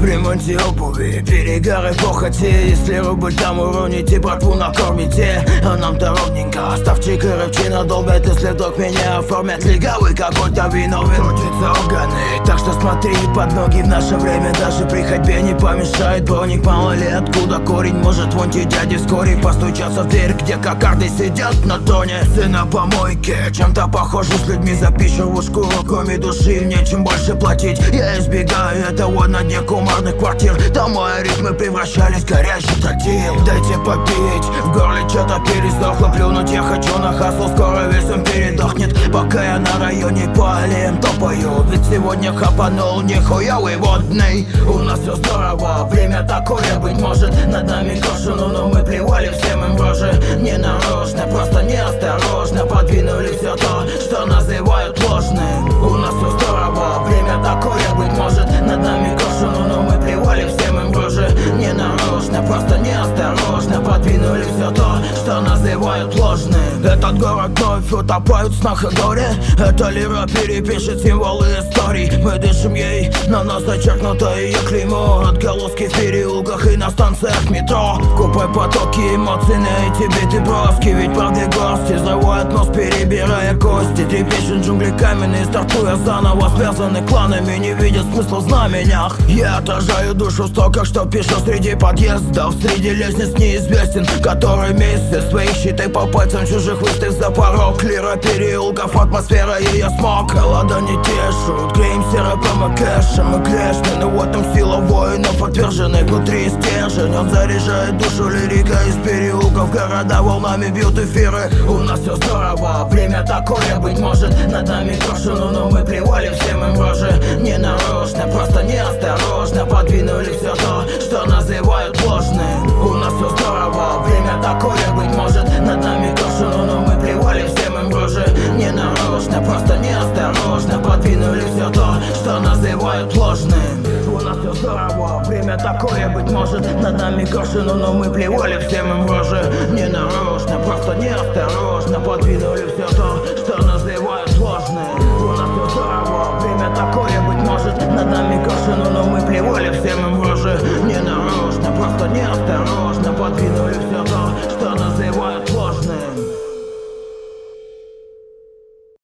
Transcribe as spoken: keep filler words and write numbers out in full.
В ремонте обуви, перегары похоти. Если рубль там уроните, братву накормите. А нам-то ровненько, ставчик и рыбчина долбят. Если вдруг меня оформят легавый, какой-то виновен. Крутятся органы, так что смотри под ноги. В наше время даже при ходьбе не помешает броник. Мало ли откуда корень, может вон те дяди вскоре постучаться в дверь, где кокарды сидят на тоне. Ты на помойке, чем-то похожи с людьми за пищевушку. Кроме души нечем больше платить. Я избегаю этого на дне кумарных квартир. Там мои ритмы превращались в горящий тротил. Дайте попить, в горле что-то пересохло. Плюнуть я хочу на хасл, скоро весь он передохнет. Пока я на районе по аллеям топаю. Ведь сегодня хапанул нихуевый водный. У нас все здорово, время такое быть может. Над нами кошину, но мы плевали всем им в рожи. Не нарочно, просто неосторожно подвинули все то, что называют ложным. У нас все здорово, время такое быть может. Над нами кошину, но мы плевали всем им в рожи. Не нарочно, просто неосторожно подвинули все то, что называют ложным. Этот город вновь утопают в снах и горе. Эта лира перепишет символы историй. Мы дышим ей, на нас зачеркнуто ее клеймо. Отголоски в переулках и на станциях метро. Купай потоки эмоций на эти биты броски. Ведь правды горсти заводят нос, перебирая кости. Трепещут джунгли каменные, стартуя заново. Связаны кланами, не видят смысла в знаменях. Я отражаю душу в стоках, что пишу среди подъездов. Среди лестниц неизвестен, который месяц. Свои щиты по пальцам чужих выставь за порог. Лира переулков, атмосфера ее смог. Холода не тешут, греем сиропом и кэшем. Мы грешны, в этом сила воинов отверженных. Внутри стержень, он заряжает душу лирика. Из переулков города волнами бьют эфиры. У нас все здорово, время такое быть может. Над нами крошину, но мы плевали всем им в рожи. Не нарочно, просто неосторожно подвинули все то, что называют ложным. У нас все здорово, время такое быть может. Над нами крошину, но мы плевали всем им в рожи. Не нарочно, просто неосторожно подвинули все то, что называют ложным. У нас все здорово, время такое быть может. Над нами крошину, но мы плевали всем им в рожи. Не нарочно, просто неосторожно подвинули все то, что называют ложным.